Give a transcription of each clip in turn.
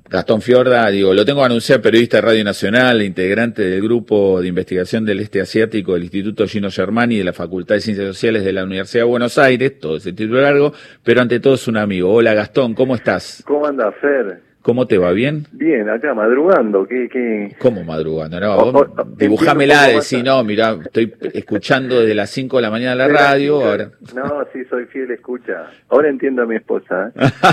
Gastón Fiorda, lo tengo que anunciar, periodista de Radio Nacional, integrante del grupo de investigación del Este Asiático del Instituto Gino Germani de la Facultad de Ciencias Sociales de la Universidad de Buenos Aires, todo ese título largo, pero ante todo es un amigo. Hola Gastón, ¿cómo estás? ¿Cómo anda, Fer? ¿Cómo te va? ¿Bien? Bien, acá madrugando. ¿Qué? ¿Cómo madrugando? No, vos dibujámela, decís, no, mirá, estoy escuchando desde las 5 de la mañana la radio. Ahora. No, sí, soy fiel escucha. Ahora entiendo a mi esposa.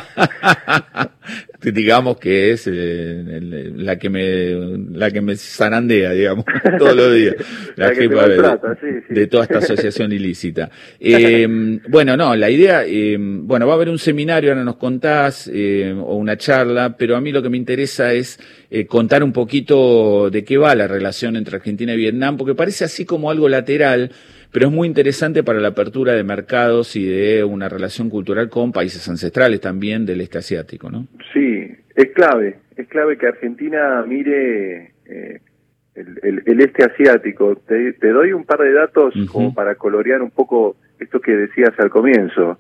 Digamos que es la que me zarandea, digamos, todos los días. La que te maltrata, sí. De toda esta asociación ilícita. Bueno, no, la idea, va a haber un seminario, ahora nos contás, o una charla, pero a mí lo que me interesa es contar un poquito de qué va la relación entre Argentina y Vietnam, porque parece así como algo lateral, pero es muy interesante para la apertura de mercados y de una relación cultural con países ancestrales también del este asiático, ¿no? Sí, es clave que Argentina mire el este asiático. Te doy un par de datos como para colorear un poco esto que decías al comienzo.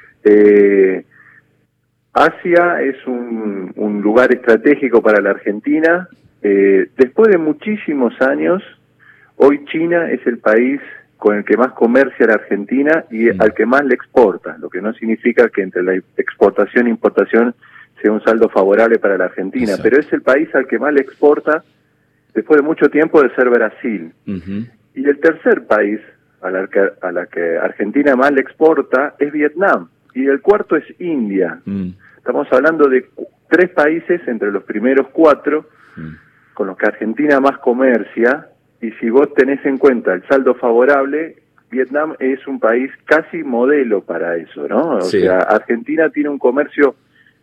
Asia es un lugar estratégico para la Argentina. Después de muchísimos años, hoy China es el país con el que más comercia la Argentina y al que más le exporta, lo que no significa que entre la exportación e importación sea un saldo favorable para la Argentina. Exacto. Pero es el país al que más le exporta después de mucho tiempo de ser Brasil. Y el tercer país a la que Argentina más le exporta es Vietnam, y el cuarto es India. Estamos hablando de 3 países entre los primeros 4 con los que Argentina más comercia. Y si vos tenés en cuenta el saldo favorable, Vietnam es un país casi modelo para eso, ¿no? O sea, Argentina tiene un comercio.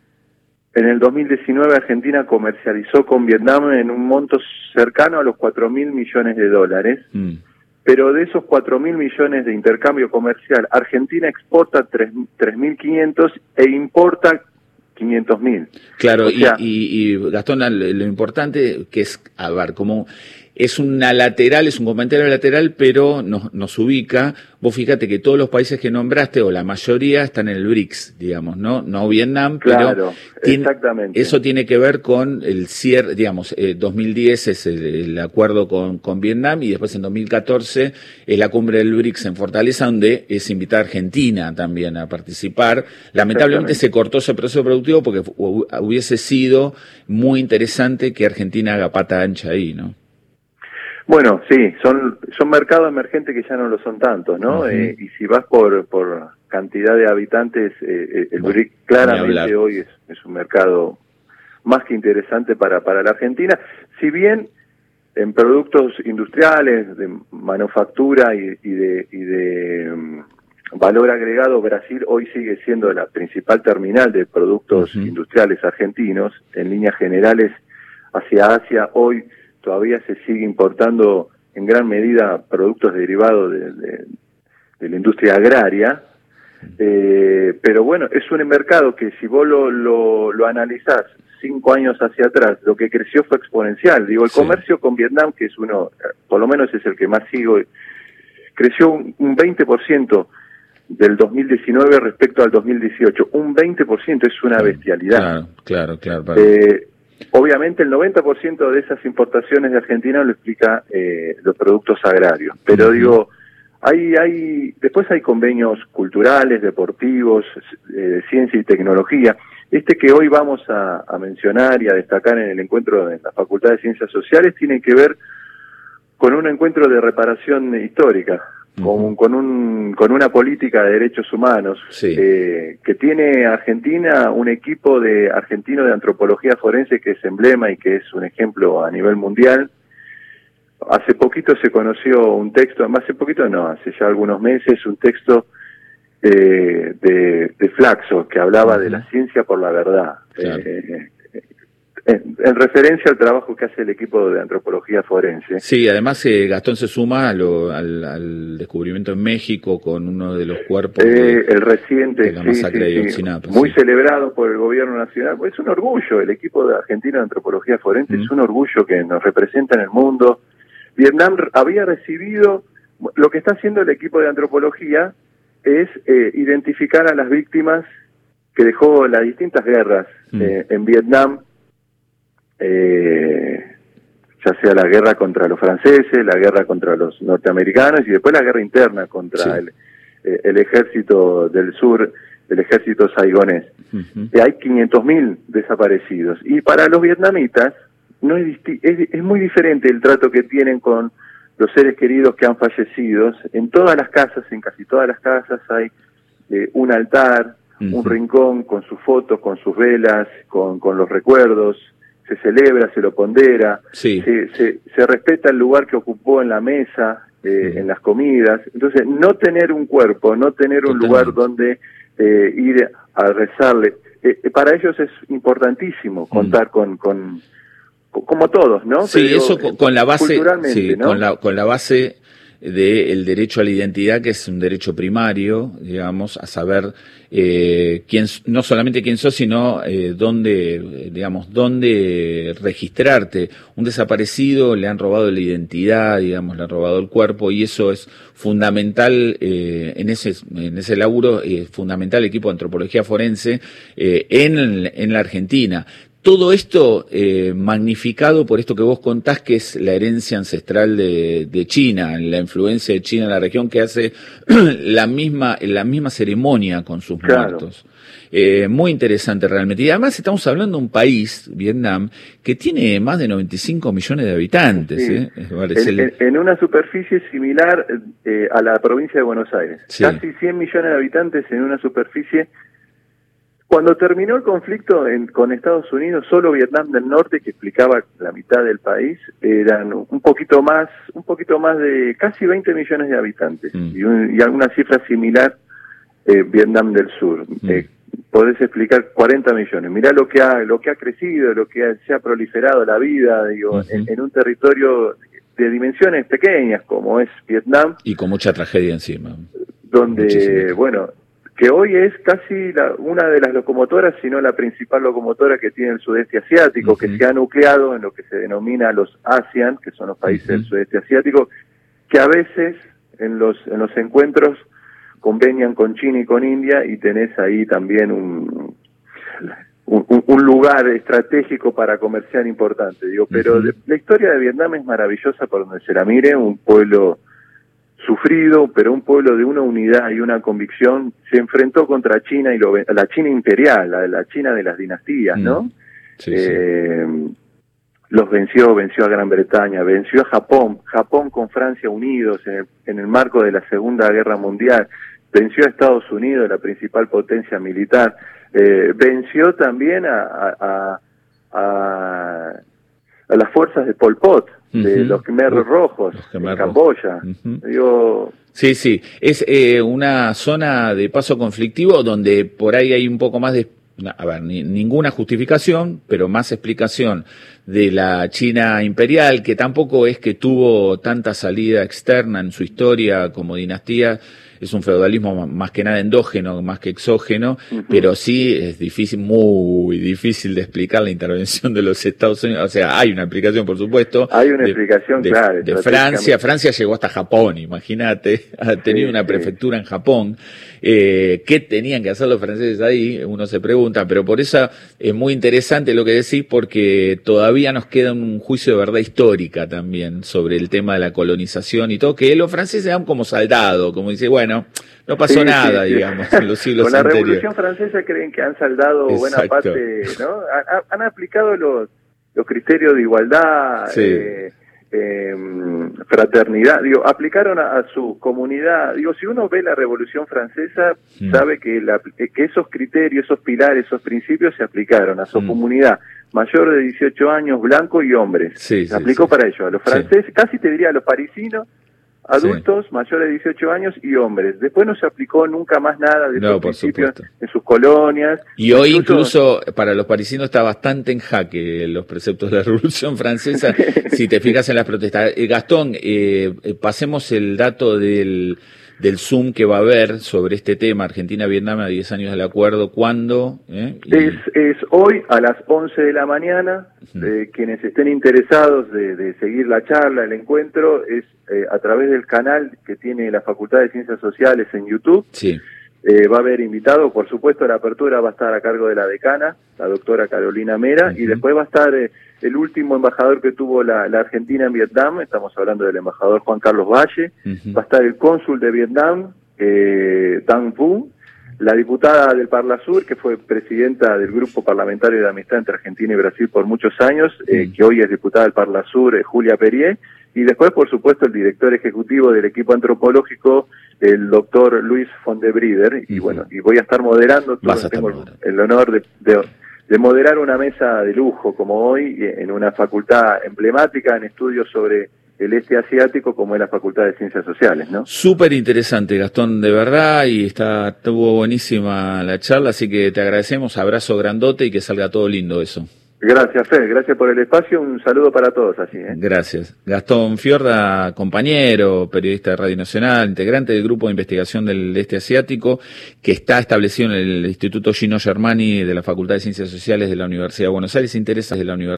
En el 2019 Argentina comercializó con Vietnam en un monto cercano a los 4.000 millones de dólares. Pero de esos 4.000 millones de intercambio comercial, Argentina exporta 3.500 e importa 500.000. Claro, o sea, y Gastón, lo importante que es, a ver, como es una lateral, es un comentario lateral, pero nos ubica. Vos fíjate que todos los países que nombraste, o la mayoría, están en el BRICS, digamos, ¿no? No Vietnam, claro, pero exactamente. Eso tiene que ver con el cierre, digamos, 2010 es el acuerdo con Vietnam, y después en 2014 es la cumbre del BRICS en Fortaleza, donde es invitar a Argentina también a participar. Lamentablemente se cortó ese proceso productivo porque hubiese sido muy interesante que Argentina haga pata ancha ahí, ¿no? Bueno, sí, son mercados emergentes que ya no lo son tantos, ¿no? Y si vas por cantidad de habitantes, el BRIC claramente hoy es un mercado más que interesante para la Argentina. Si bien en productos industriales, de manufactura y de valor agregado, Brasil hoy sigue siendo la principal terminal de productos industriales argentinos. En líneas generales, hacia Asia hoy todavía se sigue importando en gran medida productos derivados de la industria agraria, pero bueno, es un mercado que si vos lo analizás 5 años hacia atrás, lo que creció fue exponencial. Digo, el comercio con Vietnam, que es uno, por lo menos es el que más sigo, creció un 20% del 2019 respecto al 2018. Un 20% es una bestialidad. Claro. Obviamente el 90% de esas importaciones de Argentina lo explica los productos agrarios, pero digo, después hay convenios culturales, deportivos, de ciencia y tecnología. Este que hoy vamos a mencionar y a destacar en el encuentro de la Facultad de Ciencias Sociales tiene que ver con un encuentro de reparación histórica, con una política de derechos humanos, que tiene Argentina un equipo argentino de antropología forense que es emblema y que es un ejemplo a nivel mundial. Hace poquito se conoció un texto, hace ya algunos meses, un texto de Flaxo que hablaba de la ciencia por la verdad. Claro. En referencia al trabajo que hace el equipo de antropología forense. Sí, además Gastón se suma al descubrimiento en México con uno de los cuerpos el reciente de la masacre de Ayotzinapa. Muy celebrado por el gobierno nacional. Es un orgullo, el equipo de argentino de antropología forense es un orgullo que nos representa en el mundo. Vietnam había recibido, lo que está haciendo el equipo de antropología es identificar a las víctimas que dejó las distintas guerras en Vietnam, ya sea la guerra contra los franceses, la guerra contra los norteamericanos y después la guerra interna contra el ejército del sur, el ejército saigonés. Hay 500.000 desaparecidos. Y para los vietnamitas no es muy diferente el trato que tienen con los seres queridos que han fallecido. En todas las casas, en casi todas las casas hay un altar, un rincón con sus fotos, con sus velas, con los recuerdos. Se celebra, se lo pondera, se respeta el lugar que ocupó en la mesa, en las comidas. Entonces, no tener un cuerpo, no tener un lugar donde ir a rezarle, para ellos es importantísimo contar con como todos, ¿no? Sí, pero eso con la base, ¿no? con la base del derecho a la identidad, que es un derecho primario, digamos, a saber quién, no solamente quién sos, sino dónde registrarte. Un desaparecido le han robado la identidad, digamos, le han robado el cuerpo, y eso es fundamental en ese laburo, fundamental el equipo de antropología forense en la Argentina. Todo esto magnificado por esto que vos contás, que es la herencia ancestral de China, la influencia de China en la región, que hace la misma ceremonia con sus muertos. Muy interesante realmente. Y además estamos hablando de un país, Vietnam, que tiene más de 95 millones de habitantes. En una superficie similar a la provincia de Buenos Aires. Casi 100 millones de habitantes en una superficie. Cuando terminó el conflicto con Estados Unidos, solo Vietnam del Norte, que explicaba la mitad del país, eran un poquito más de casi 20 millones de habitantes, y alguna cifra similar Vietnam del Sur. Podés explicar 40 millones. Mirá lo que ha crecido, se ha proliferado la vida, digo, en un territorio de dimensiones pequeñas como es Vietnam. Y con mucha tragedia encima. Donde, bueno, que hoy es casi una de las locomotoras, si no la principal locomotora que tiene el sudeste asiático, que se ha nucleado en lo que se denomina los ASEAN, que son los países del sudeste asiático, que a veces en los encuentros convenian con China y con India, y tenés ahí también un lugar estratégico para comerciar importante, digo. Pero la historia de Vietnam es maravillosa por donde se la mire, un pueblo sufrido, pero un pueblo de una unidad y una convicción. Se enfrentó contra China y la China imperial, la China de las dinastías, ¿no? Los venció a Gran Bretaña, venció a Japón con Francia unidos en el marco de la Segunda Guerra Mundial, venció a Estados Unidos, la principal potencia militar, venció también a las fuerzas de Pol Pot, de los Khmer rojos, en Camboya. Sí, es una zona de paso conflictivo donde por ahí hay un poco más de, ninguna justificación, pero más explicación de la China imperial, que tampoco es que tuvo tanta salida externa en su historia como dinastía. Es un feudalismo más que nada endógeno, más que exógeno, pero sí es difícil, muy difícil de explicar la intervención de los Estados Unidos. O sea, hay una explicación, por supuesto. Hay una explicación, claro. De Francia llegó hasta Japón, imagínate, ha tenido una prefectura en Japón. ¿Qué tenían que hacer los franceses ahí? Uno se pregunta, pero por eso es muy interesante lo que decís, porque todavía nos queda un juicio de verdad histórica también sobre el tema de la colonización y todo, que los franceses dan como saldado, como dice, bueno, no pasó nada, digamos, en los siglos anteriores. Con la anteriores. Revolución Francesa creen que han saldado buena parte, ¿no? Han aplicado los criterios de igualdad, fraternidad, digo, aplicaron a su comunidad. Digo, si uno ve la Revolución Francesa, sabe que esos criterios, esos pilares, esos principios se aplicaron a su comunidad mayor de 18 años, blanco y hombres. Se aplicó para ellos. A los franceses, casi te diría a los parisinos, adultos mayores de 18 años y hombres. Después no se aplicó nunca más nada de esos principios en sus colonias. Y hoy incluso para los parisinos está bastante en jaque los preceptos de la Revolución Francesa, si te fijas en las protestas. Gastón, pasemos el dato del Zoom que va a haber sobre este tema, Argentina-Vietnam a 10 años del acuerdo. ¿Cuándo? Es hoy a las 11 de la mañana. Quienes estén interesados de seguir la charla, el encuentro, es a través del canal que tiene la Facultad de Ciencias Sociales en YouTube. Va a haber invitado, por supuesto, la apertura va a estar a cargo de la decana, la doctora Carolina Mera, y después va a estar el último embajador que tuvo la Argentina en Vietnam, estamos hablando del embajador Juan Carlos Valle, va a estar el cónsul de Vietnam, Dang Vu, la diputada del Parlasur, que fue presidenta del Grupo Parlamentario de Amistad entre Argentina y Brasil por muchos años, que hoy es diputada del Parlasur, Julia Perier, y después, por supuesto, el director ejecutivo del equipo antropológico, el doctor Luis Fondebrider, y bueno, y voy a estar moderando, tengo el honor de moderar una mesa de lujo como hoy, en una facultad emblemática en estudios sobre el este asiático, como es la Facultad de Ciencias Sociales, ¿no? Súper interesante, Gastón, de verdad, y estuvo buenísima la charla, así que te agradecemos, abrazo grandote y que salga todo lindo eso. Gracias, Fer, gracias por el espacio, un saludo para todos así. Gracias. Gastón Fiorda, compañero, periodista de Radio Nacional, integrante del Grupo de Investigación del Este Asiático, que está establecido en el Instituto Gino Germani de la Facultad de Ciencias Sociales de la Universidad de Buenos Aires, intereses de la Universidad